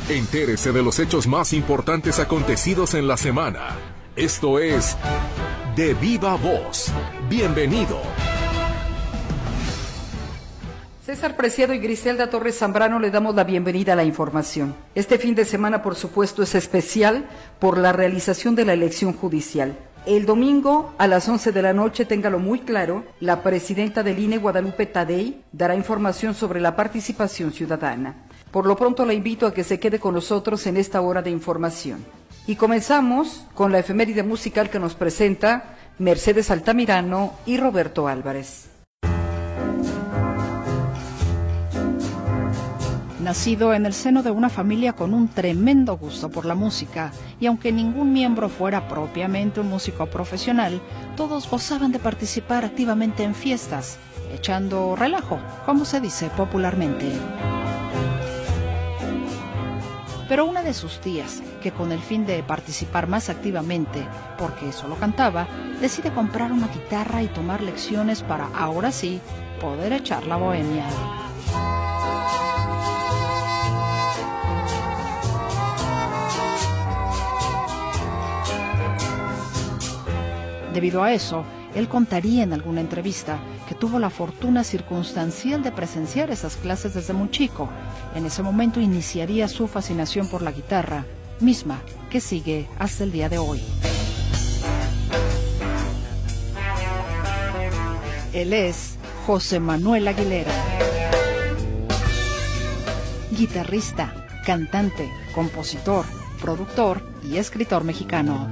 Entérese de los hechos más importantes acontecidos en la semana. Esto es De Viva Voz. Bienvenido. César Preciado y Griselda Torres Zambrano le damos la bienvenida a la información. Este fin de semana, por supuesto, es especial por la realización de la elección judicial. El domingo a las 11 de la noche, téngalo muy claro, la presidenta del INE, Guadalupe Tadei, dará información sobre la participación ciudadana. Por lo pronto la invito a que se quede con nosotros en esta hora de información. Y comenzamos con la efeméride musical que nos presenta Mercedes Altamirano y Roberto Álvarez. Nacido en el seno de una familia con un tremendo gusto por la música, y aunque ningún miembro fuera propiamente un músico profesional, todos gozaban de participar activamente en fiestas, echando relajo, como se dice popularmente. Pero una de sus tías, que con el fin de participar más activamente, porque solo cantaba, decide comprar una guitarra y tomar lecciones para, ahora sí, poder echar la bohemia. Debido a eso, él contaría en alguna entrevista que tuvo la fortuna circunstancial de presenciar esas clases desde muy chico. En ese momento iniciaría su fascinación por la guitarra, misma que sigue hasta el día de hoy. Él es José Manuel Aguilera. Guitarrista, cantante, compositor, productor y escritor mexicano.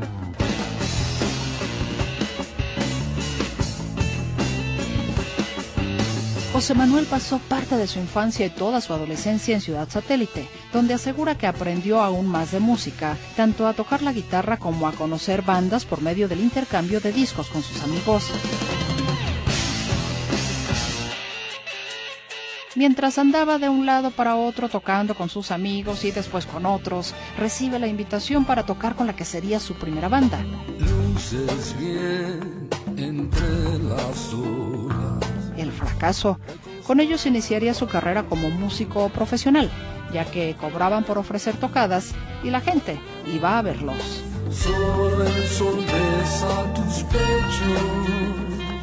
José Manuel pasó parte de su infancia y toda su adolescencia en Ciudad Satélite, donde asegura que aprendió aún más de música, tanto a tocar la guitarra como a conocer bandas por medio del intercambio de discos con sus amigos. Mientras andaba de un lado para otro tocando con sus amigos y después con otros, recibe la invitación para tocar con la que sería su primera banda. Luces bien entre las olas. El fracaso. Con ellos iniciaría su carrera como músico profesional, ya que cobraban por ofrecer tocadas y la gente iba a verlos. Sobre el sol besa tus pechos,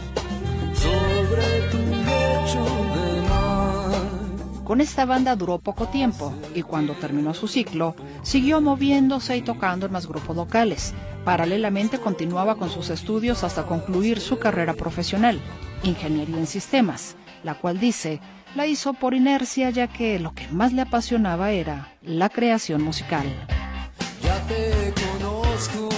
sobre tu lecho de mar. Con esta banda duró poco tiempo y cuando terminó su ciclo, siguió moviéndose y tocando en más grupos locales. Paralelamente continuaba con sus estudios hasta concluir su carrera profesional, Ingeniería en Sistemas, la cual dice, la hizo por inercia ya que lo que más le apasionaba era la creación musical. Ya te conozco,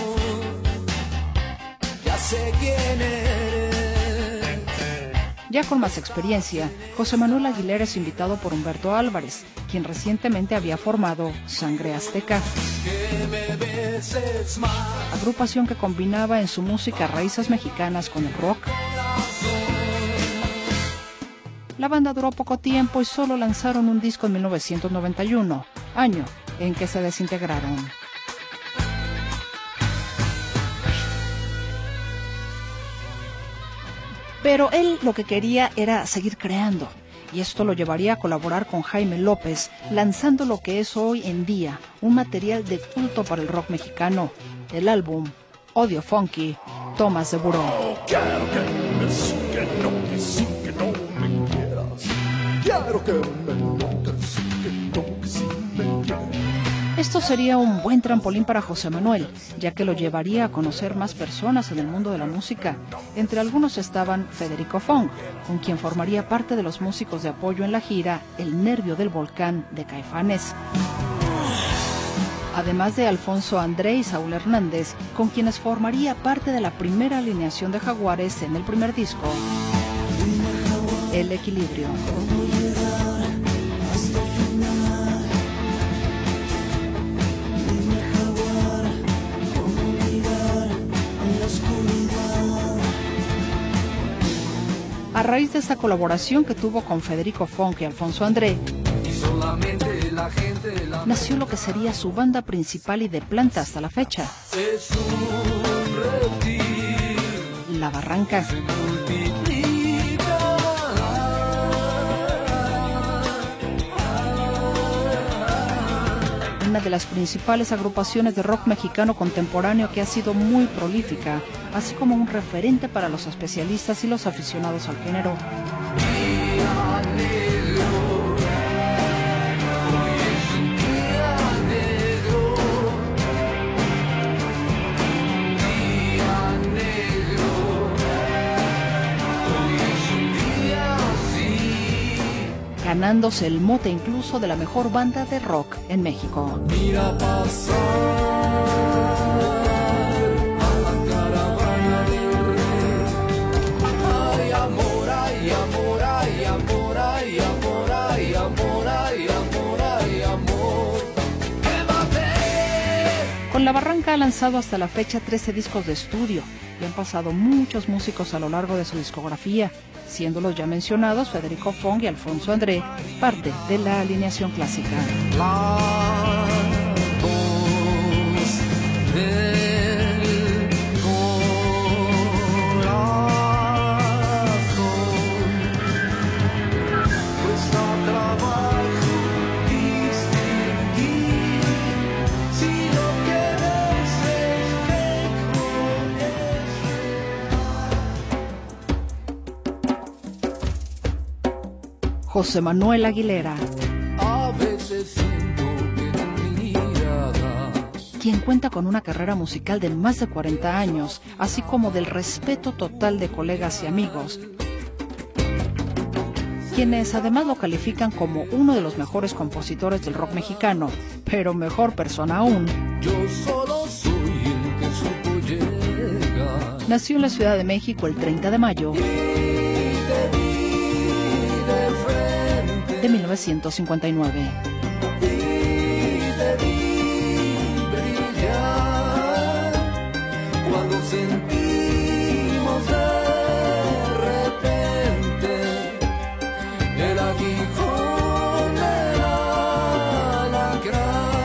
ya sé quién eres. Ya con más experiencia, José Manuel Aguilera es invitado por Humberto Álvarez, quien recientemente había formado Sangre Azteca, agrupación que combinaba en su música raíces mexicanas con el rock. La banda duró poco tiempo y solo lanzaron un disco en 1991, año en que se desintegraron. Pero él lo que quería era seguir creando, y esto lo llevaría a colaborar con Jaime López, lanzando lo que es hoy en día un material de culto para el rock mexicano, el álbum Odio Funky, Tomás de Buró. Esto sería un buen trampolín para José Manuel, ya que lo llevaría a conocer más personas en el mundo de la música. Entre algunos estaban Federico Fong, con quien formaría parte de los músicos de apoyo en la gira El Nervio del Volcán de Caifanes. Además de Alfonso André y Saúl Hernández, con quienes formaría parte de la primera alineación de Jaguares en el primer disco, El Equilibrio. A raíz de esta colaboración que tuvo con Federico Fong y Alfonso André, nació lo que sería su banda principal y de planta hasta la fecha, La Barranca. una de las principales agrupaciones de rock mexicano contemporáneo que ha sido muy prolífica, así como un referente para los especialistas y los aficionados al género. Ganándose el mote incluso de la mejor banda de rock en México. Mira pasar a la caravana del rey. Ay, amor, ay, amor, ay, amor, ay, amor, ay, amor, ay, amor, ay, amor. ¡Quédate! Con La Barranca ha lanzado hasta la fecha 13 discos de estudio y han pasado muchos músicos a lo largo de su discografía, siendo los ya mencionados Federico Fong y Alfonso André parte de la alineación clásica. La voz del corazón, cuesta trabajo distinguir si lo que ves es fake o José Manuel Aguilera, a veces siento que en mi mirada quien cuenta con una carrera musical de más de 40 años, así como del respeto total de colegas y amigos, quienes además lo califican como uno de los mejores compositores del rock mexicano, pero mejor persona aún. yo solo soy el que supo llegar. Nació en la Ciudad de México el 30 de mayo de 1959. Cuando sentimos de repente el aguijón del alacrán.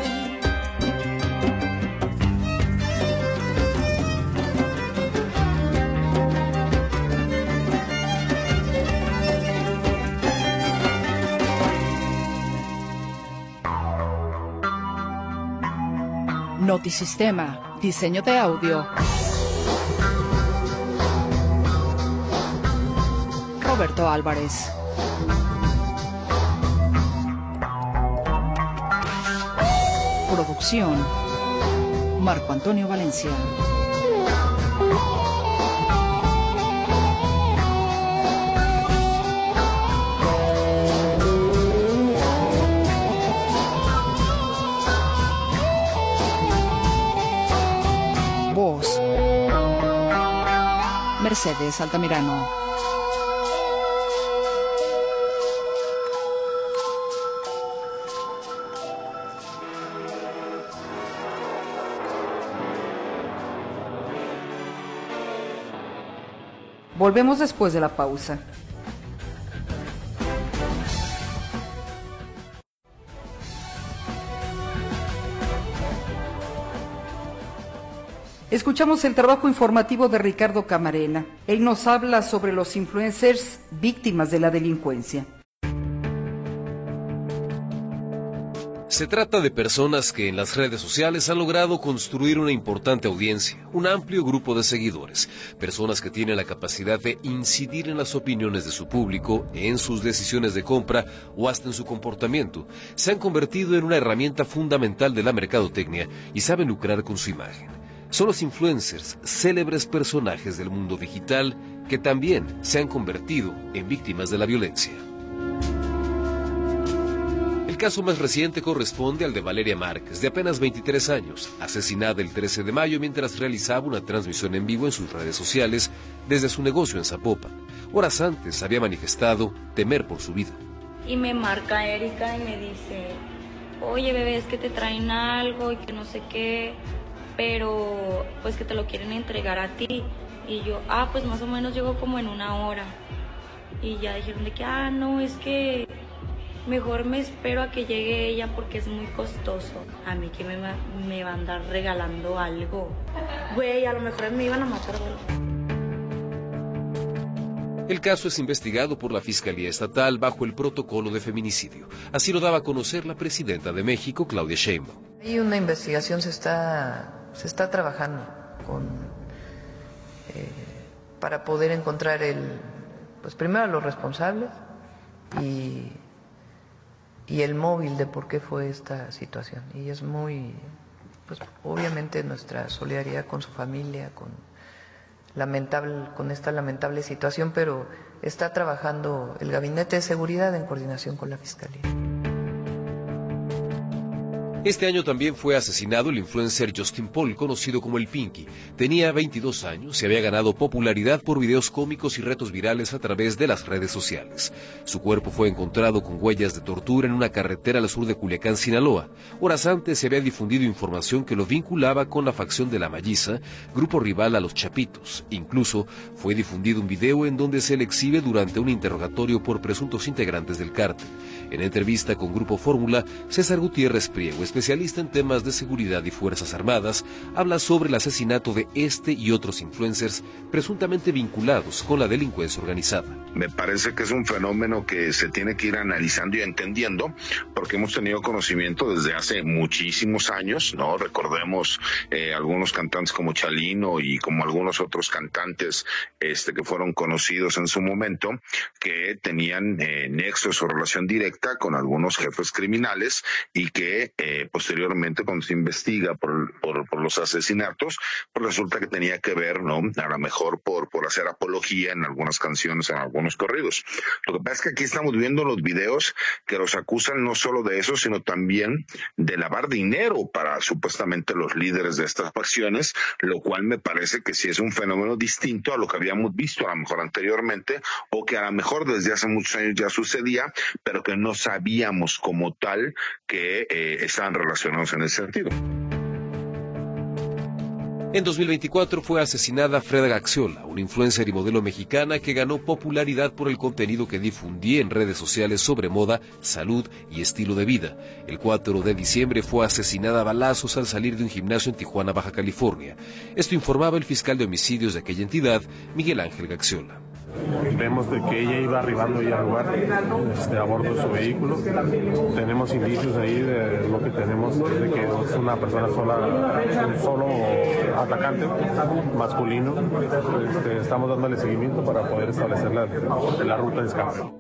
Notisistema, diseño de audio. Roberto Álvarez. Producción, Marco Antonio Valencia. Voz, Mercedes Altamirano. Volvemos después de la pausa. Escuchamos el trabajo informativo de Ricardo Camarena. Él nos habla sobre los influencers víctimas de la delincuencia. Se trata de personas que en las redes sociales han logrado construir una importante audiencia, un amplio grupo de seguidores, personas que tienen la capacidad de incidir en las opiniones de su público, en sus decisiones de compra o hasta en su comportamiento. Se han convertido en una herramienta fundamental de la mercadotecnia y saben lucrar con su imagen. Son los influencers, célebres personajes del mundo digital que también se han convertido en víctimas de la violencia. El caso más reciente corresponde al de Valeria Márquez, de apenas 23 años, asesinada el 13 de mayo mientras realizaba una transmisión en vivo en sus redes sociales desde su negocio en Zapopan. Horas antes había manifestado temer por su vida. Y me marca Erika y me dice, oye bebé, es que te traen algo y que no sé qué, pero pues que te lo quieren entregar a ti. Y yo, pues más o menos llego como en 1 hora. Y ya dijeron de que, no, es que mejor me espero a que llegue ella porque es muy costoso. A mí que me va a andar regalando algo. Güey, a lo mejor me iban a matar, güey. El caso es investigado por la Fiscalía Estatal bajo el protocolo de feminicidio. Así lo daba a conocer la presidenta de México, Claudia Sheinbaum. Hay una investigación, se está trabajando para poder encontrar pues primero los responsables y el móvil de por qué fue esta situación. Y es pues obviamente nuestra solidaridad con su familia, con esta lamentable situación, pero está trabajando el Gabinete de Seguridad en coordinación con la Fiscalía. Este año también fue asesinado el influencer Justin Paul, conocido como el Pinky. Tenía 22 años y había ganado popularidad por videos cómicos y retos virales a través de las redes sociales. Su cuerpo fue encontrado con huellas de tortura en una carretera al sur de Culiacán, Sinaloa. Horas antes se había difundido información que lo vinculaba con la facción de La Malliza, grupo rival a los Chapitos. Incluso fue difundido un video en donde se le exhibe durante un interrogatorio por presuntos integrantes del cártel. En entrevista con Grupo Fórmula, César Gutiérrez Priego, especialista en temas de seguridad y Fuerzas Armadas, habla sobre el asesinato de este y otros influencers presuntamente vinculados con la delincuencia organizada. Me parece que es un fenómeno que se tiene que ir analizando y entendiendo, porque hemos tenido conocimiento desde hace muchísimos años, ¿no? Recordemos algunos cantantes como Chalino y como algunos otros cantantes que fueron conocidos en su momento, que tenían nexos o relación directa con algunos jefes criminales y que posteriormente, cuando se investiga por los asesinatos, pues resulta que tenía que ver, ¿no? A lo mejor por hacer apología en algunas canciones, en algunos corridos. Lo que pasa es que aquí estamos viendo los videos que los acusan no solo de eso, sino también de lavar dinero para supuestamente los líderes de estas facciones, lo cual me parece que sí es un fenómeno distinto a lo que habíamos visto a lo mejor anteriormente, o que a lo mejor desde hace muchos años ya sucedía, pero que no sabíamos como tal que estaban relacionados en ese sentido. En 2024 fue asesinada Freda Gaxiola, una influencer y modelo mexicana que ganó popularidad por el contenido que difundía en redes sociales sobre moda, salud y estilo de vida. El 4 de diciembre fue asesinada a balazos al salir de un gimnasio en Tijuana, Baja California. Esto informaba el fiscal de homicidios de aquella entidad, Miguel Ángel Gaxiola. Vemos de que ella iba arribando ya al lugar a bordo de su vehículo. Tenemos indicios ahí de lo que tenemos de que es una persona sola, un solo atacante masculino. Estamos dándole seguimiento para poder establecer la ruta de escape.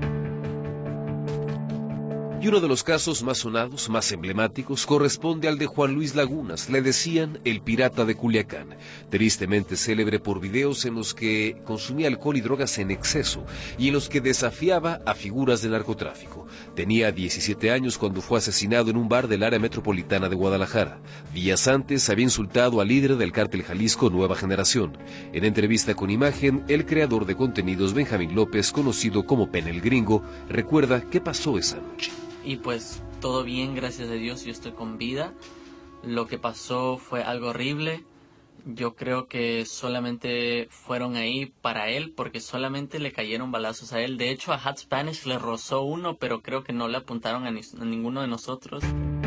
Y uno de los casos más sonados, más emblemáticos, corresponde al de Juan Luis Lagunas. Le decían el pirata de Culiacán, tristemente célebre por videos en los que consumía alcohol y drogas en exceso y en los que desafiaba a figuras del narcotráfico. Tenía 17 años cuando fue asesinado en un bar del área metropolitana de Guadalajara. Días antes había insultado al líder del cártel Jalisco Nueva Generación. En entrevista con Imagen, el creador de contenidos Benjamín López, conocido como Pen el Gringo, recuerda qué pasó esa noche. Y pues todo bien, gracias a Dios, yo estoy con vida. Lo que pasó fue algo horrible. Yo creo que solamente fueron ahí para él porque solamente le cayeron balazos a él. De hecho, a Hot Spanish le rozó uno, pero creo que no le apuntaron a ninguno de nosotros.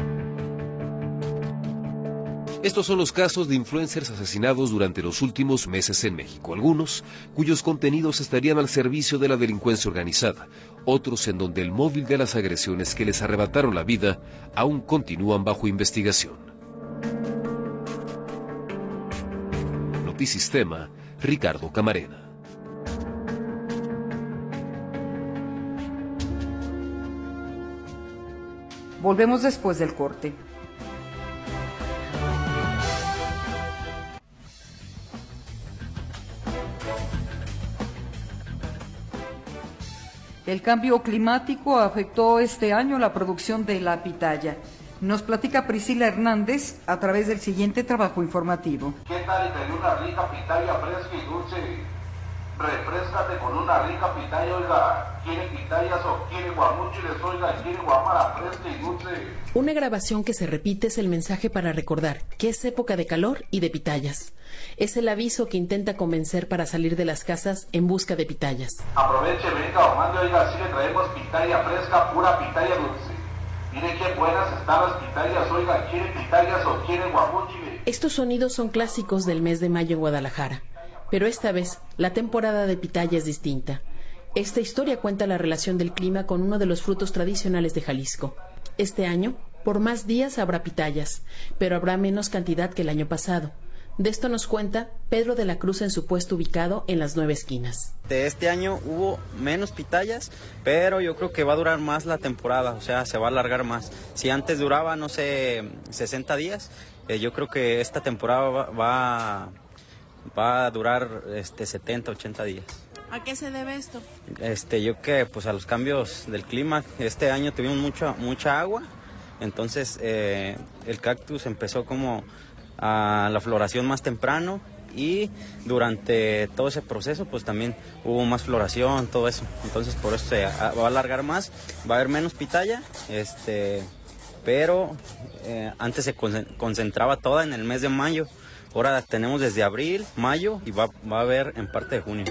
Estos son los casos de influencers asesinados durante los últimos meses en México. Algunos cuyos contenidos estarían al servicio de la delincuencia organizada. Otros en donde el móvil de las agresiones que les arrebataron la vida aún continúan bajo investigación. Notisistema, Ricardo Camarena. Volvemos después del corte. El cambio climático afectó este año la producción de la pitaya. Nos platica Priscila Hernández a través del siguiente trabajo informativo. ¿Qué tal? Te dio una rica pitaya fresca y dulce. Refréscate con una rica pitaya, oiga. ¿Quiere pitayas o quiere guamúchiles, oiga? ¿Quiere guamara fresca y dulce? Una grabación que se repite es el mensaje para recordar que es época de calor y de pitayas. Es el aviso que intenta convencer para salir de las casas en busca de pitayas. Aproveche, venga, mande, oiga, si le traemos pitaya fresca, pura pitaya dulce. Mire qué buenas están las pitayas, oiga, ¿quiere pitayas o quiere guamúchiles? Estos sonidos son clásicos del mes de mayo en Guadalajara. Pero esta vez, la temporada de pitaya es distinta. Esta historia cuenta la relación del clima con uno de los frutos tradicionales de Jalisco. Este año, por más días habrá pitayas, pero habrá menos cantidad que el año pasado. De esto nos cuenta Pedro de la Cruz en su puesto ubicado en las 9 esquinas. Este año hubo menos pitayas, pero yo creo que va a durar más la temporada, o sea, se va a alargar más. Si antes duraba, 60 días, yo creo que esta temporada va a durar 70, 80 días. ¿A qué se debe esto? Yo que pues a los cambios del clima. Este año tuvimos mucha agua, entonces el cactus empezó como a la floración más temprano y durante todo ese proceso pues también hubo más floración, todo eso. Entonces por eso se va a alargar más, va a haber menos pitaya, pero antes se concentraba toda en el mes de mayo. Ahora tenemos desde abril, mayo y va a haber en parte de junio.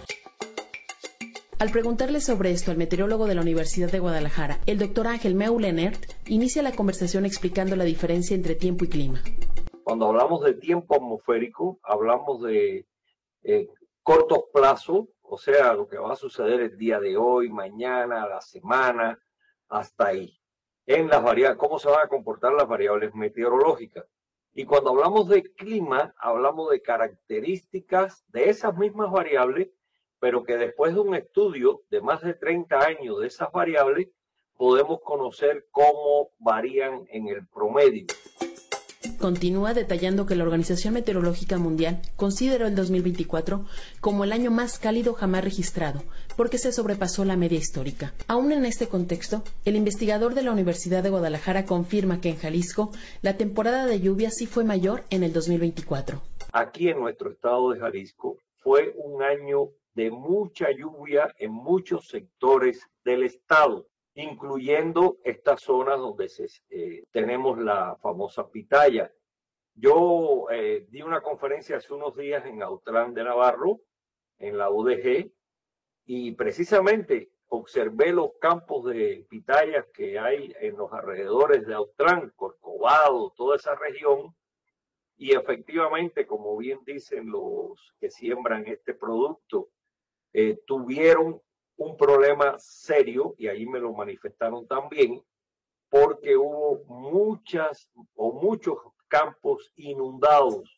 Al preguntarle sobre esto al meteorólogo de la Universidad de Guadalajara, el doctor Ángel Meulenert inicia la conversación explicando la diferencia entre tiempo y clima. Cuando hablamos de tiempo atmosférico, hablamos de cortos plazos, o sea, lo que va a suceder el día de hoy, mañana, la semana, hasta ahí. En las variables, cómo se van a comportar las variables meteorológicas. Y cuando hablamos de clima, hablamos de características de esas mismas variables, pero que después de un estudio de más de 30 años de esas variables, podemos conocer cómo varían en el promedio. Continúa detallando que la Organización Meteorológica Mundial consideró el 2024 como el año más cálido jamás registrado, porque se sobrepasó la media histórica. Aún en este contexto, el investigador de la Universidad de Guadalajara confirma que en Jalisco la temporada de lluvia sí fue mayor en el 2024. Aquí en nuestro estado de Jalisco fue un año de mucha lluvia en muchos sectores del estado, incluyendo estas zonas donde tenemos la famosa pitaya. Yo di una conferencia hace unos días en Autlán de Navarro, en la UDG, y precisamente observé los campos de pitayas que hay en los alrededores de Autlán, Corcovado, toda esa región, y efectivamente, como bien dicen los que siembran este producto, tuvieron un problema serio, y ahí me lo manifestaron también, porque hubo muchos campos inundados.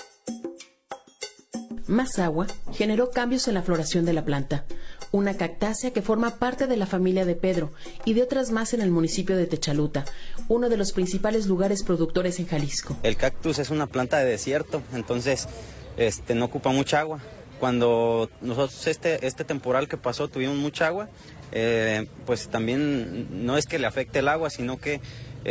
Más agua generó cambios en la floración de la planta, una cactácea que forma parte de la familia de Pedro y de otras más en el municipio de Techaluta, uno de los principales lugares productores en Jalisco. El cactus es una planta de desierto, entonces no ocupa mucha agua. Cuando nosotros este temporal que pasó tuvimos mucha agua, pues también no es que le afecte el agua, sino que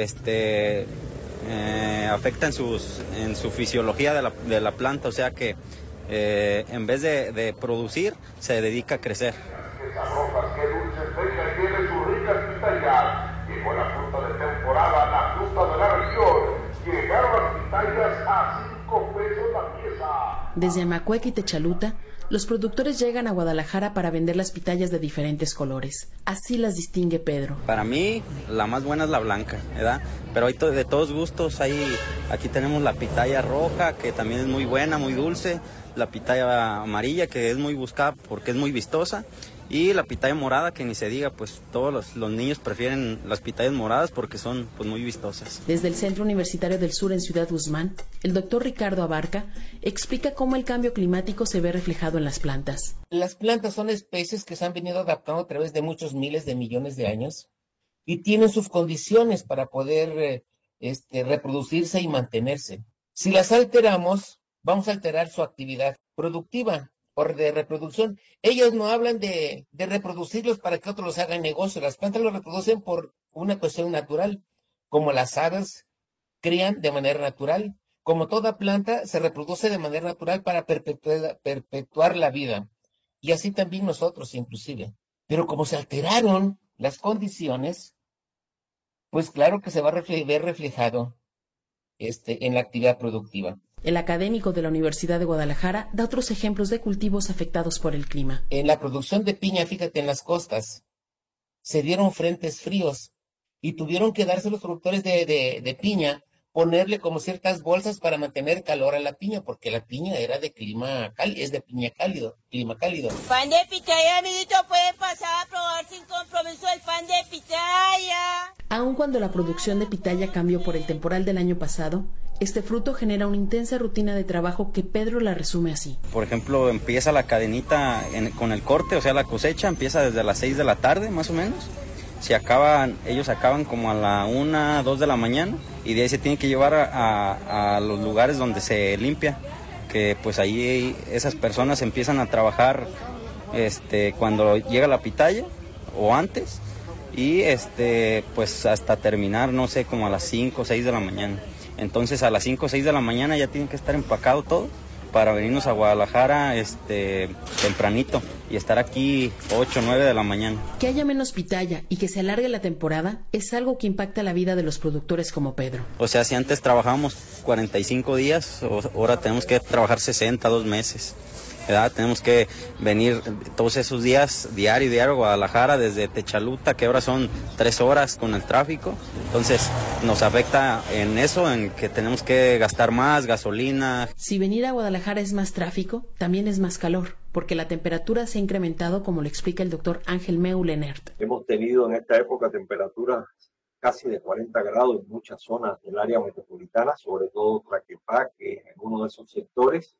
afecta en su fisiología de la planta, o sea que en vez de producir, se dedica a crecer. Qué sabrosas, qué dulces, venga, tiene sus ricas pitayas. Llegó la fruta de temporada, la fruta de la región. Llegaron las pitayas a 5 pesos la pieza. Desde Amacueca y Techaluta, los productores llegan a Guadalajara para vender las pitayas de diferentes colores. Así las distingue Pedro. Para mí, la más buena es la blanca, ¿verdad? Pero hay de todos gustos. Aquí tenemos la pitaya roja, que también es muy buena, muy dulce. La pitaya amarilla, que es muy buscada porque es muy vistosa. Y la pitaya morada, que ni se diga, pues todos los niños prefieren las pitayas moradas porque son pues muy vistosas. Desde el Centro Universitario del Sur en Ciudad Guzmán, el doctor Ricardo Abarca explica cómo el cambio climático se ve reflejado en las plantas. Las plantas son especies que se han venido adaptando a través de muchos miles de millones de años y tienen sus condiciones para poder reproducirse y mantenerse. Si las alteramos, vamos a alterar su actividad productiva o de reproducción. Ellos no hablan de reproducirlos para que otros los hagan negocio. Las plantas los reproducen por una cuestión natural, como las aves crían de manera natural. Como toda planta, se reproduce de manera natural para perpetuar la vida. Y así también nosotros, inclusive. Pero como se alteraron las condiciones, pues claro que se va a ver reflejado en la actividad productiva. El académico de la Universidad de Guadalajara da otros ejemplos de cultivos afectados por el clima. En la producción de piña, fíjate, en las costas, se dieron frentes fríos y tuvieron que darse los productores de piña ponerle como ciertas bolsas para mantener calor a la piña, porque la piña era de clima cálido, es de clima cálido. Pan de pitaya, amiguito, puede pasar a probar sin compromiso el pan de pitaya. Aun cuando la producción de pitaya cambió por el temporal del año pasado, este fruto genera una intensa rutina de trabajo que Pedro la resume así. Por ejemplo, empieza la cadenita con el corte, o sea, la cosecha empieza desde las 6 de la tarde, más o menos. Ellos acaban como a la 1, 2 de la mañana, y de ahí se tienen que llevar a los lugares donde se limpia, que pues ahí esas personas empiezan a trabajar cuando llega la pitaya o antes, y pues hasta terminar, no sé, como a las 5 o 6 de la mañana. Entonces a las 5 o 6 de la mañana ya tienen que estar empacado todo para venirnos a Guadalajara tempranito y estar aquí 8 o 9 de la mañana. Que haya menos pitaya y que se alargue la temporada es algo que impacta la vida de los productores como Pedro. O sea, si antes trabajábamos 45 días, ahora tenemos que trabajar 60, 2 meses. ¿Verdad? Tenemos que venir todos esos días diario a Guadalajara desde Techaluta, que ahora son 3 horas con el tráfico. Entonces nos afecta en eso, en que tenemos que gastar más gasolina. Si venir a Guadalajara es más tráfico, también es más calor, porque la temperatura se ha incrementado, como lo explica el doctor Ángel Meulenert. Hemos tenido en esta época temperaturas casi de 40 grados en muchas zonas del área metropolitana, sobre todo Tlaquepaque, en uno de esos sectores.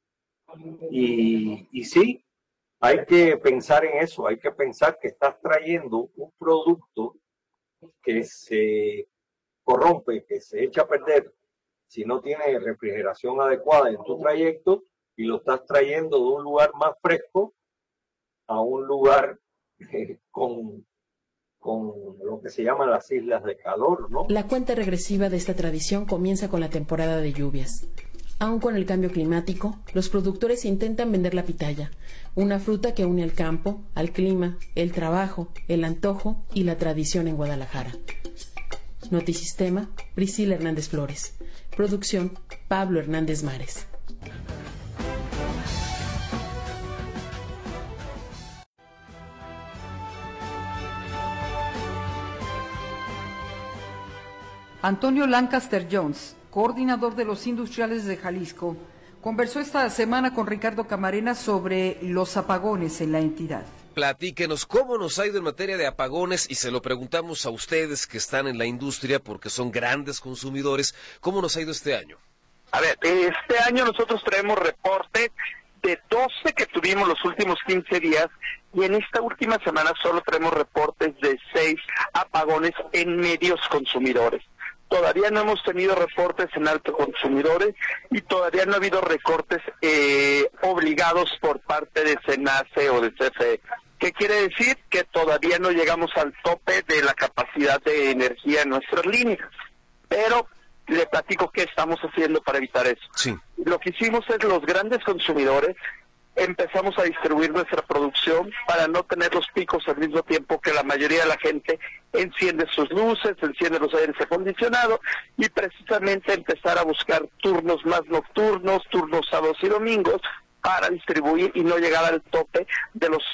Y sí, hay que pensar en eso, hay que pensar que estás trayendo un producto que se corrompe, que se echa a perder si no tiene refrigeración adecuada en tu trayecto, y lo estás trayendo de un lugar más fresco a un lugar con lo que se llaman las islas de calor, ¿no? La cuenta regresiva de esta tradición comienza con la temporada de lluvias. Aun con el cambio climático, los productores intentan vender la pitaya, una fruta que une al campo, al clima, el trabajo, el antojo y la tradición en Guadalajara. Notisistema, Priscila Hernández Flores. Producción, Pablo Hernández Mares. Antonio Lancaster Jones, coordinador de los industriales de Jalisco, conversó esta semana con Ricardo Camarena sobre los apagones en la entidad. Platíquenos cómo nos ha ido en materia de apagones, y se lo preguntamos a ustedes que están en la industria porque son grandes consumidores. ¿Cómo nos ha ido este año? A ver, este año nosotros traemos reporte de 12 que tuvimos los últimos 15 días, y en esta última semana solo traemos reportes de 6 apagones en medios consumidores. Todavía no hemos tenido reportes en alto consumidores, y todavía no ha habido recortes obligados por parte de SENACE o de CFE. ¿Qué quiere decir? Que todavía no llegamos al tope de la capacidad de energía en nuestras líneas. Pero le platico qué estamos haciendo para evitar eso. Sí. Lo que hicimos es, los grandes consumidores empezamos a distribuir nuestra producción para no tener los picos al mismo tiempo que la mayoría de la gente enciende sus luces, enciende los aires acondicionados, y precisamente empezar a buscar turnos más nocturnos, turnos sábados y domingos, para distribuir y no llegar al tope de los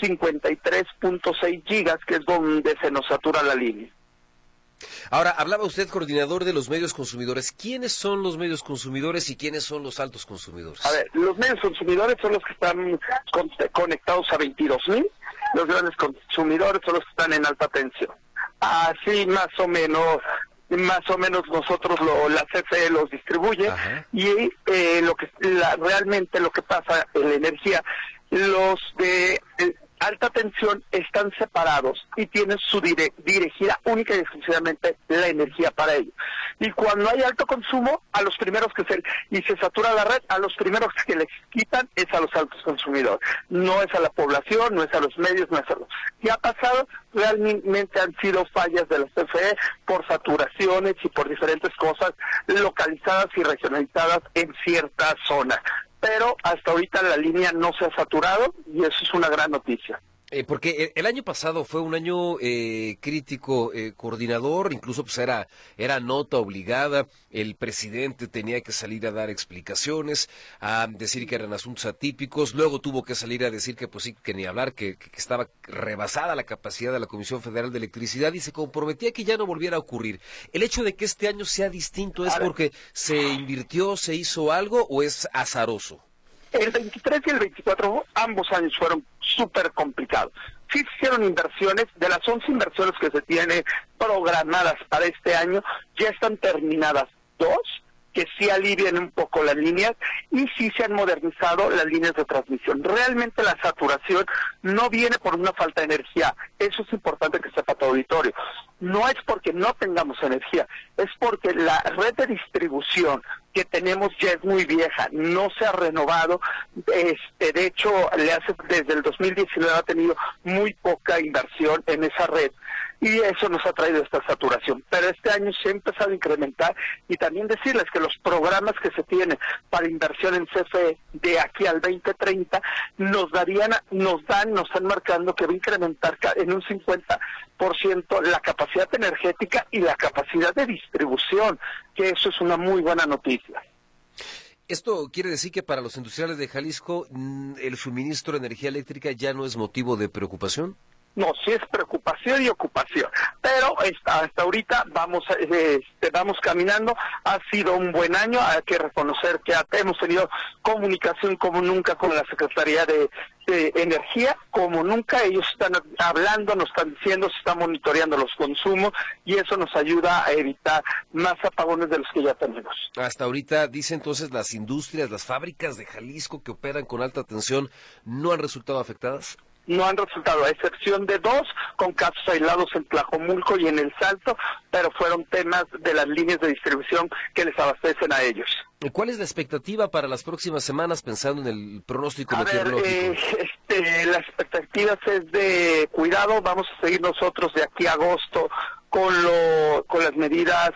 53.6 gigas, que es donde se nos satura la línea. Ahora, hablaba usted, coordinador de los medios consumidores. ¿Quiénes son los medios consumidores y quiénes son los altos consumidores? A ver, los medios consumidores son los que están conectados a 22,000. Los grandes consumidores son los que están en alta tensión. Así más o menos nosotros la CFE los distribuye. Ajá. Y realmente lo que pasa en la energía, los de alta tensión están separados y tienen su dirigida única y exclusivamente la energía para ellos. Y cuando hay alto consumo, a los primeros que se satura la red, a los primeros que les quitan es a los altos consumidores. No es a la población, no es a los medios, no es a los... ¿Qué ha pasado? Realmente han sido fallas de la CFE por saturaciones y por diferentes cosas localizadas y regionalizadas en ciertas zonas. Pero hasta ahorita la línea no se ha saturado, y eso es una gran noticia. Porque el año pasado fue un año crítico, coordinador, incluso pues era nota obligada, el presidente tenía que salir a dar explicaciones, a decir que eran asuntos atípicos, luego tuvo que salir a decir que pues sí, que ni hablar, que estaba rebasada la capacidad de la Comisión Federal de Electricidad y se comprometía que ya no volviera a ocurrir. ¿El hecho de que este año sea distinto es porque se invirtió, se hizo algo o es azaroso? El 23 y el 24, ambos años fueron súper complicados. Sí se hicieron inversiones, de las 11 inversiones que se tienen programadas para este año, ya están terminadas 2, que sí alivian un poco las líneas, y sí se han modernizado las líneas de transmisión. Realmente la saturación no viene por una falta de energía, eso es importante que sepa todo auditorio. No es porque no tengamos energía, es porque la red de distribución que tenemos ya es muy vieja, no se ha renovado, de hecho desde el 2019 ha tenido muy poca inversión en esa red y eso nos ha traído esta saturación, pero este año se ha empezado a incrementar y también decirles que los programas que se tienen para inversión en CFE de aquí al 2030 nos están marcando que va a incrementar en un 50% la capacidad energética y la capacidad de distribución, que eso es una muy buena noticia. ¿Esto quiere decir que para los industriales de Jalisco el suministro de energía eléctrica ya no es motivo de preocupación? No, sí es preocupación y ocupación, pero hasta ahorita vamos caminando. Ha sido un buen año, hay que reconocer que hemos tenido comunicación como nunca con la Secretaría de Energía, como nunca. Ellos están hablando, nos están diciendo, se están monitoreando los consumos y eso nos ayuda a evitar más apagones de los que ya tenemos. Hasta ahorita, dice entonces, las industrias, las fábricas de Jalisco que operan con alta tensión, ¿no han resultado afectadas? No han resultado, a excepción de 2, con casos aislados en Tlajomulco y en El Salto, pero fueron temas de las líneas de distribución que les abastecen a ellos. ¿Cuál es la expectativa para las próximas semanas pensando en el pronóstico meteorológico? Las expectativas es de cuidado, vamos a seguir nosotros de aquí a agosto con las medidas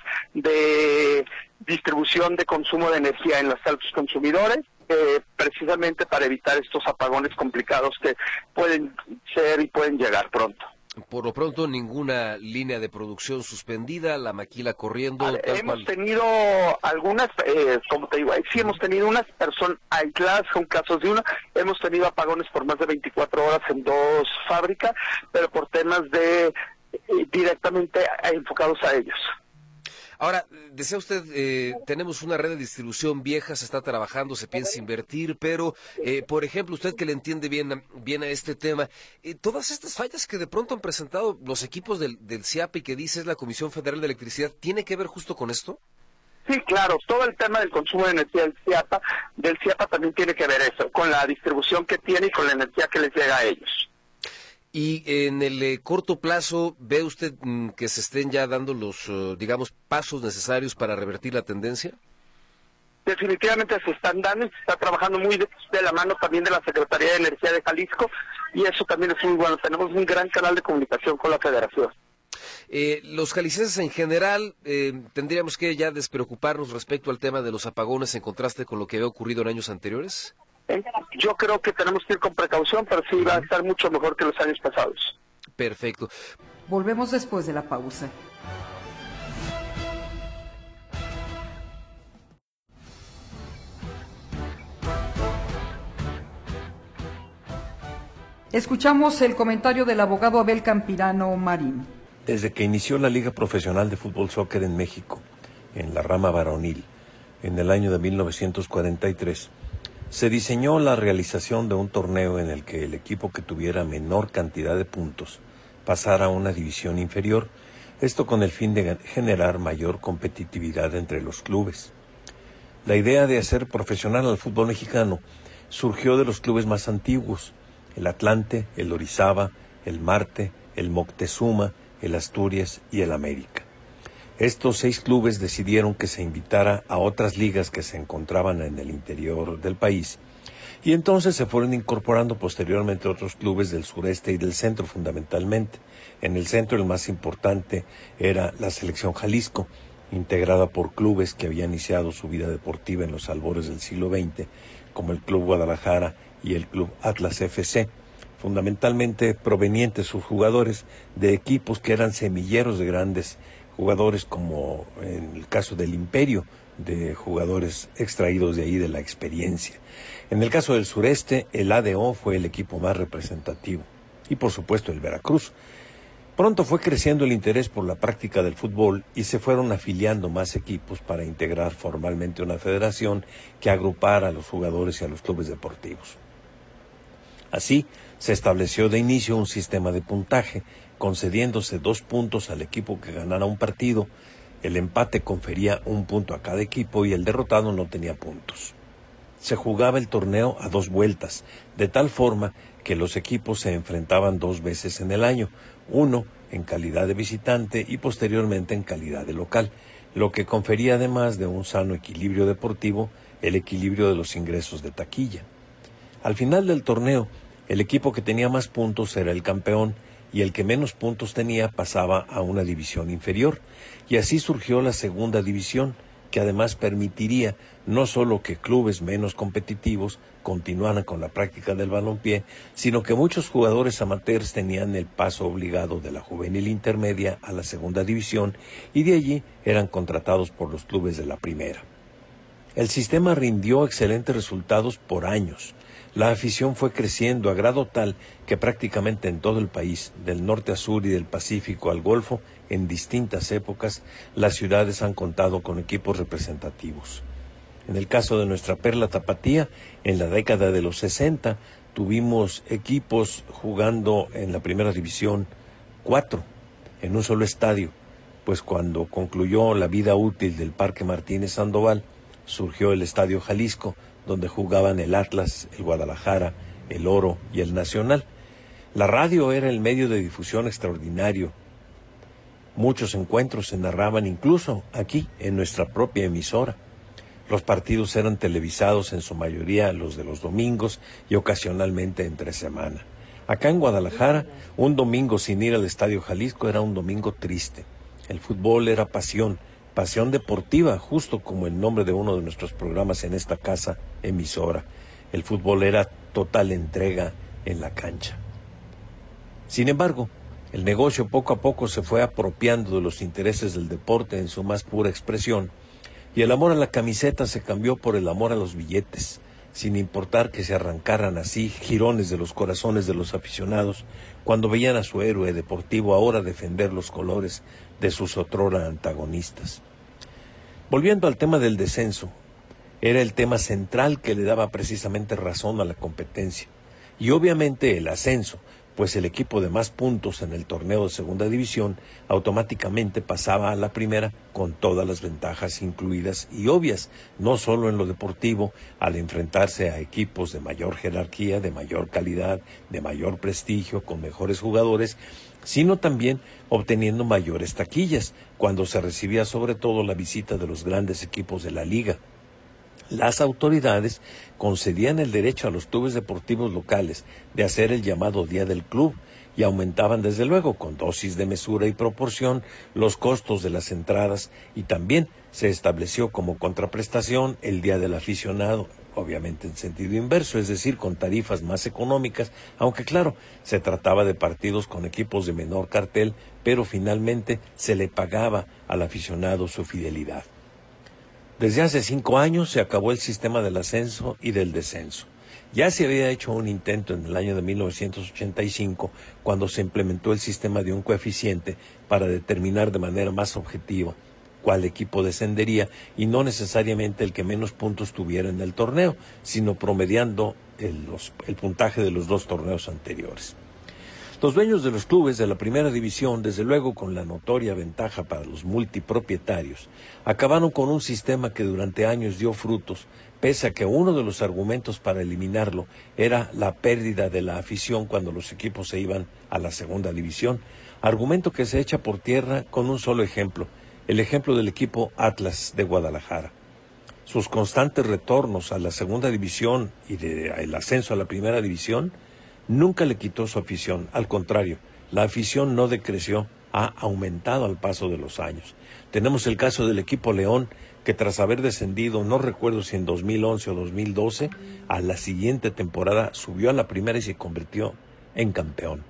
de distribución de consumo de energía en los altos consumidores, precisamente para evitar estos apagones complicados que pueden ser y pueden llegar pronto. Por lo pronto, ninguna línea de producción suspendida, la maquila corriendo. Hemos tenido algunas, como te digo, sí hemos tenido unas personas aisladas con casos de una, hemos tenido apagones por más de 24 horas en 2 fábricas, pero por temas directamente enfocados a ellos. Ahora, decía usted, tenemos una red de distribución vieja, se está trabajando, se piensa invertir, pero, por ejemplo, usted que le entiende bien a este tema, todas estas fallas que de pronto han presentado los equipos del CIAPA y que dice es la Comisión Federal de Electricidad, ¿tiene que ver justo con esto? Sí, claro, todo el tema del consumo de energía del CIAPA también tiene que ver eso, con la distribución que tiene y con la energía que les llega a ellos. Y en el corto plazo, ¿ve usted que se estén ya dando los, pasos necesarios para revertir la tendencia? Definitivamente se están dando y se está trabajando muy de la mano también de la Secretaría de Energía de Jalisco y eso también es muy bueno. Tenemos un gran canal de comunicación con la Federación. Los jaliscienses en general tendríamos que ya despreocuparnos respecto al tema de los apagones en contraste con lo que había ocurrido en años anteriores. Yo creo que tenemos que ir con precaución, pero sí va a estar mucho mejor que los años pasados. Perfecto. Volvemos después de la pausa. Escuchamos el comentario del abogado Abel Campirano Marín. Desde que inició la Liga Profesional de Fútbol Soccer en México, en la rama varonil, en el año de 1943, se diseñó la realización de un torneo en el que el equipo que tuviera menor cantidad de puntos pasara a una división inferior, esto con el fin de generar mayor competitividad entre los clubes. La idea de hacer profesional al fútbol mexicano surgió de los clubes más antiguos, el Atlante, el Orizaba, el Marte, el Moctezuma, el Asturias y el América. Estos 6 clubes decidieron que se invitara a otras ligas que se encontraban en el interior del país y entonces se fueron incorporando posteriormente otros clubes del sureste y del centro fundamentalmente. En el centro el más importante era la Selección Jalisco, integrada por clubes que habían iniciado su vida deportiva en los albores del siglo XX, como el Club Guadalajara y el Club Atlas FC. fundamentalmente provenientes sus jugadores de equipos que eran semilleros de grandes jugadores, como en el caso del Imperio, de jugadores extraídos de ahí de la experiencia. En el caso del sureste, el ADO fue el equipo más representativo, y por supuesto el Veracruz. Pronto fue creciendo el interés por la práctica del fútbol y se fueron afiliando más equipos para integrar formalmente una federación que agrupara a los jugadores y a los clubes deportivos. Así, se estableció de inicio un sistema de puntaje, concediéndose 2 puntos al equipo que ganara un partido. El empate confería 1 punto a cada equipo y el derrotado no tenía puntos. Se jugaba el torneo a 2 vueltas, de tal forma que los equipos se enfrentaban 2 veces en el año, uno en calidad de visitante y posteriormente en calidad de local, lo que confería, además de un sano equilibrio deportivo, el equilibrio de los ingresos de taquilla. Al final del torneo, el equipo que tenía más puntos era el campeón y el que menos puntos tenía pasaba a una división inferior, y así surgió la segunda división, que además permitiría no solo que clubes menos competitivos continuaran con la práctica del balompié, sino que muchos jugadores amateurs tenían el paso obligado de la juvenil intermedia a la segunda división y de allí eran contratados por los clubes de la primera. El sistema rindió excelentes resultados por años. La afición fue creciendo a grado tal que prácticamente en todo el país, del norte a sur y del Pacífico al Golfo, en distintas épocas, las ciudades han contado con equipos representativos. En el caso de nuestra perla tapatía, en la década de los 60, tuvimos equipos jugando en la primera división 4, en un solo estadio, pues cuando concluyó la vida útil del Parque Martínez Sandoval, surgió el Estadio Jalisco, donde jugaban el Atlas, el Guadalajara, el Oro y el Nacional. La radio era el medio de difusión extraordinario. Muchos encuentros se narraban incluso aquí, en nuestra propia emisora. Los partidos eran televisados, en su mayoría los de los domingos y ocasionalmente entre semana. Acá en Guadalajara, un domingo sin ir al Estadio Jalisco era un domingo triste. El fútbol era pasión deportiva, justo como el nombre de uno de nuestros programas en esta casa emisora. El fútbol era total entrega en la cancha. Sin embargo, el negocio poco a poco se fue apropiando de los intereses del deporte en su más pura expresión, y el amor a la camiseta se cambió por el amor a los billetes, sin importar que se arrancaran así jirones de los corazones de los aficionados cuando veían a su héroe deportivo ahora defender los colores de sus otrora antagonistas. Volviendo al tema del descenso, era el tema central que le daba precisamente razón a la competencia, y obviamente el ascenso, pues el equipo de más puntos en el torneo de segunda división automáticamente pasaba a la primera con todas las ventajas incluidas y obvias, no solo en lo deportivo, al enfrentarse a equipos de mayor jerarquía, de mayor calidad, de mayor prestigio, con mejores jugadores, sino también obteniendo mayores taquillas, cuando se recibía sobre todo la visita de los grandes equipos de la liga. Las autoridades concedían el derecho a los clubes deportivos locales de hacer el llamado Día del Club y aumentaban desde luego con dosis de mesura y proporción los costos de las entradas, y también se estableció como contraprestación el Día del Aficionado, obviamente en sentido inverso, es decir, con tarifas más económicas, aunque claro, se trataba de partidos con equipos de menor cartel, pero finalmente se le pagaba al aficionado su fidelidad. Desde hace 5 años se acabó el sistema del ascenso y del descenso. Ya se había hecho un intento en el año de 1985, cuando se implementó el sistema de un coeficiente para determinar de manera más objetiva cuál equipo descendería, y no necesariamente el que menos puntos tuviera en el torneo, sino promediando el puntaje de los 2 torneos anteriores. Los dueños de los clubes de la primera división, desde luego con la notoria ventaja para los multipropietarios, acabaron con un sistema que durante años dio frutos, pese a que uno de los argumentos para eliminarlo era la pérdida de la afición cuando los equipos se iban a la segunda división, argumento que se echa por tierra con un solo ejemplo, el ejemplo del equipo Atlas de Guadalajara. Sus constantes retornos a la segunda división y el ascenso a la primera división nunca le quitó su afición, al contrario, la afición no decreció, ha aumentado al paso de los años. Tenemos el caso del equipo León, que tras haber descendido, no recuerdo si en 2011 o 2012, a la siguiente temporada subió a la primera y se convirtió en campeón.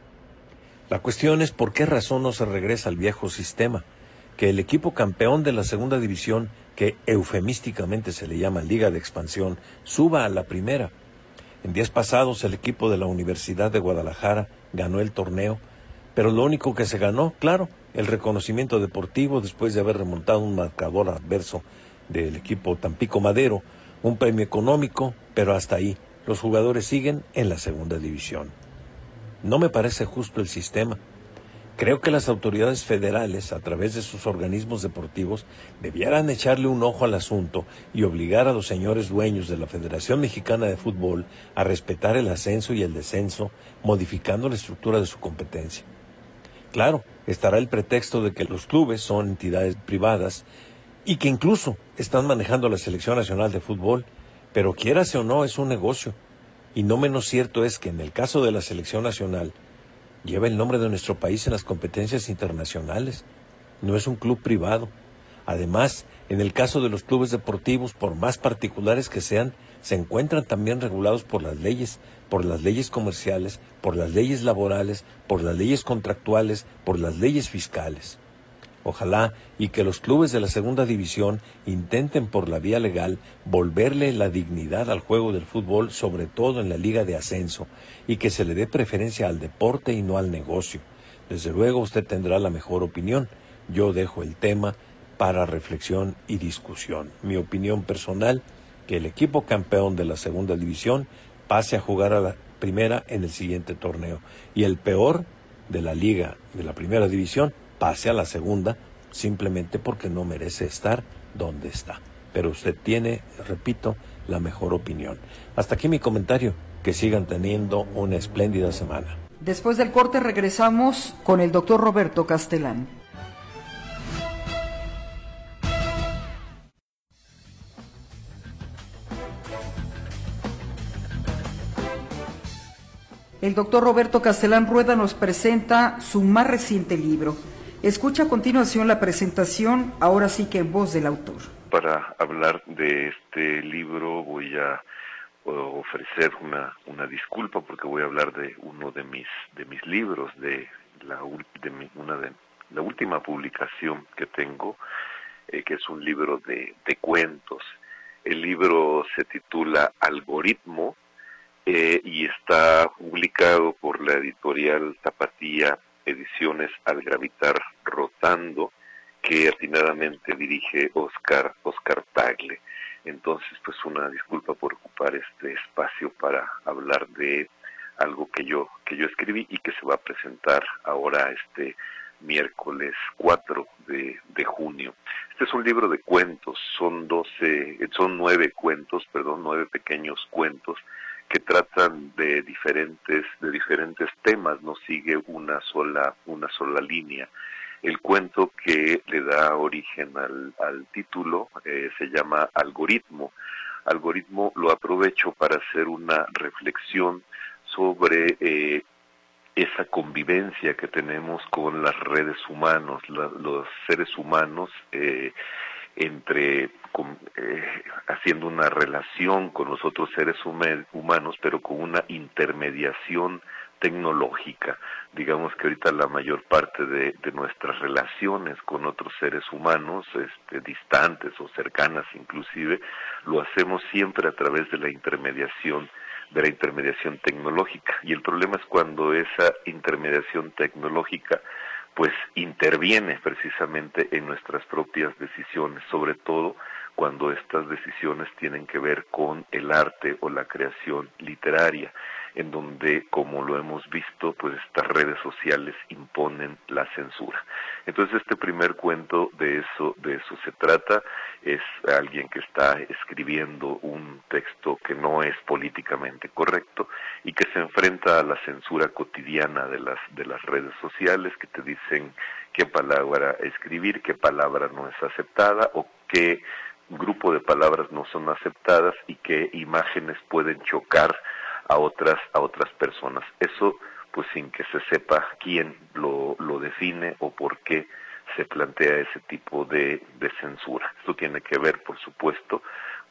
La cuestión es por qué razón no se regresa al viejo sistema, que el equipo campeón de la segunda división, que eufemísticamente se le llama Liga de Expansión, suba a la primera. En días pasados el equipo de la Universidad de Guadalajara ganó el torneo, pero lo único que se ganó, claro, el reconocimiento deportivo después de haber remontado un marcador adverso del equipo Tampico Madero, un premio económico, pero hasta ahí. Los jugadores siguen en la segunda división. No me parece justo el sistema. Creo que las autoridades federales, a través de sus organismos deportivos, debieran echarle un ojo al asunto y obligar a los señores dueños de la Federación Mexicana de Fútbol a respetar el ascenso y el descenso, modificando la estructura de su competencia. Claro, estará el pretexto de que los clubes son entidades privadas y que incluso están manejando la Selección Nacional de Fútbol, pero quiérase o no, es un negocio. Y no menos cierto es que en el caso de la Selección Nacional, lleva el nombre de nuestro país en las competencias internacionales. No es un club privado. Además, en el caso de los clubes deportivos, por más particulares que sean, se encuentran también regulados por las leyes comerciales, por las leyes laborales, por las leyes contractuales, por las leyes fiscales. Ojalá y que los clubes de la segunda división intenten por la vía legal volverle la dignidad al juego del fútbol, sobre todo en la liga de ascenso, y que se le dé preferencia al deporte y no al negocio. Desde luego usted tendrá la mejor opinión. Yo dejo el tema para reflexión y discusión. Mi opinión personal, que el equipo campeón de la segunda división pase a jugar a la primera en el siguiente torneo, y el peor de la liga de la primera división pase a la segunda, simplemente porque no merece estar donde está. Pero usted tiene, repito, la mejor opinión. Hasta aquí mi comentario. Que sigan teniendo una espléndida semana. Después del corte regresamos con el doctor Roberto Castellán. El doctor Roberto Castellán Rueda nos presenta su más reciente libro. Escucha a continuación la presentación, ahora sí que en voz del autor. Para hablar de este libro voy a ofrecer una disculpa porque voy a hablar de uno de mis libros, de la última publicación que tengo, que es un libro de cuentos. El libro se titula Algoritmo y está publicado por la editorial Tapatía Ediciones Al Gravitar Rotando, que atinadamente dirige Oscar Tagle. Entonces, pues una disculpa por ocupar este espacio para hablar de algo que yo escribí y que se va a presentar ahora este miércoles 4 de junio. Este es un libro de cuentos, son 9 pequeños cuentos que tratan de diferentes temas, no sigue una sola línea. El cuento que le da origen al título se llama Algoritmo. Algoritmo lo aprovecho para hacer una reflexión sobre esa convivencia que tenemos con las redes humanas, los seres humanos, haciendo una relación con los otros seres humanos, pero con una intermediación tecnológica. Digamos que ahorita la mayor parte de nuestras relaciones con otros seres humanos, distantes o cercanas inclusive, lo hacemos siempre a través de la intermediación tecnológica. Y el problema es cuando esa intermediación tecnológica pues interviene precisamente en nuestras propias decisiones, sobre todo cuando estas decisiones tienen que ver con el arte o la creación literaria, en donde, como lo hemos visto, pues estas redes sociales imponen la censura. Entonces este primer cuento de eso se trata. Es alguien que está escribiendo un texto que no es políticamente correcto y que se enfrenta a la censura cotidiana de las redes sociales, que te dicen qué palabra escribir, qué palabra no es aceptada o qué grupo de palabras no son aceptadas y qué imágenes pueden chocar a otras personas. Eso pues sin que se sepa quién lo define o por qué se plantea ese tipo de censura. Esto tiene que ver, por supuesto,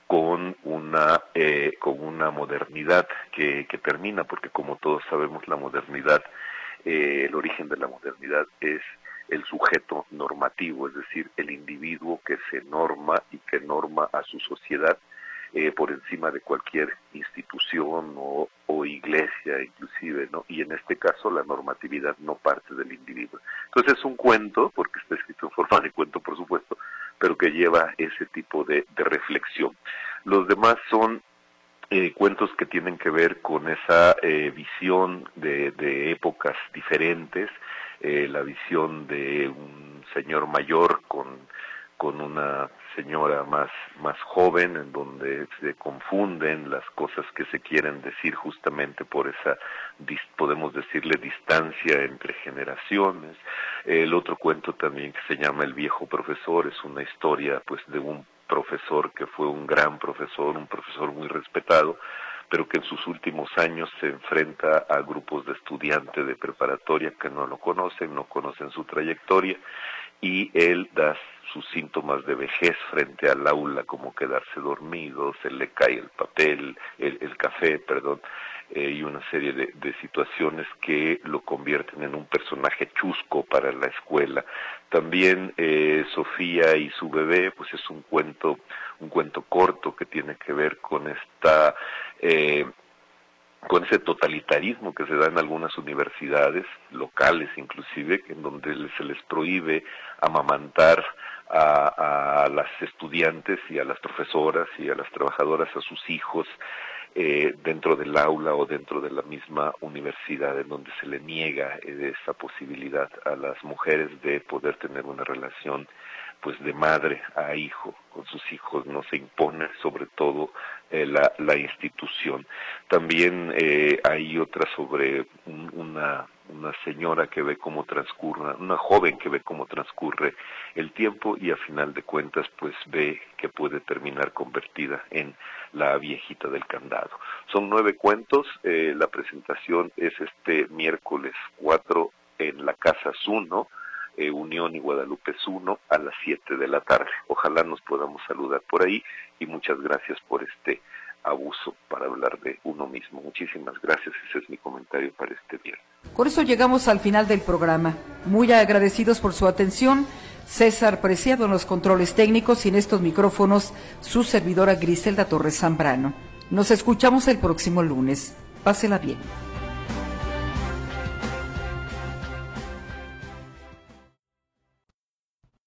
con una modernidad que termina, porque como todos sabemos la modernidad, el origen de la modernidad es el sujeto normativo, es decir, el individuo que se norma y que norma a su sociedad por encima de cualquier institución o iglesia inclusive, ¿no? Y en este caso la normatividad no parte del individuo. Entonces es un cuento, porque está escrito en forma de cuento por supuesto, pero que lleva ese tipo de reflexión. Los demás son cuentos que tienen que ver con esa visión de épocas diferentes, la visión de un señor mayor con una señora más joven, en donde se confunden las cosas que se quieren decir justamente por esa, podemos decirle, distancia entre generaciones. El otro cuento también que se llama El viejo profesor, es una historia pues de un profesor que fue un gran profesor, un profesor muy respetado, pero que en sus últimos años se enfrenta a grupos de estudiantes de preparatoria que no lo conocen, no conocen su trayectoria, y él da sus síntomas de vejez frente al aula, como quedarse dormido, se le cae el papel, el café, y una serie de situaciones que lo convierten en un personaje chusco para la escuela. También Sofía y su bebé, pues es un cuento corto que tiene que ver con con ese totalitarismo que se da en algunas universidades locales inclusive, en donde se les prohíbe amamantar a las estudiantes y a las profesoras y a las trabajadoras, a sus hijos, dentro del aula o dentro de la misma universidad, en donde se le niega esa posibilidad a las mujeres de poder tener una relación pues de madre a hijo con sus hijos, no se impone sobre todo la institución. También hay otra sobre una señora que ve cómo transcurre, una joven que ve cómo transcurre el tiempo y a final de cuentas pues ve que puede terminar convertida en la viejita del candado. Son 9 cuentos, la presentación es este miércoles 4 en la Casa Zuno, Unión y Guadalupe Zuno, a las 7 de la tarde. Ojalá nos podamos saludar por ahí y muchas gracias por este abuso para hablar de uno mismo. Muchísimas gracias, ese es mi comentario para este viernes. Con eso llegamos al final del programa. Muy agradecidos por su atención. César Preciado en los controles técnicos y en estos micrófonos su servidora Griselda Torres Zambrano. Nos escuchamos el próximo lunes. Pásela bien.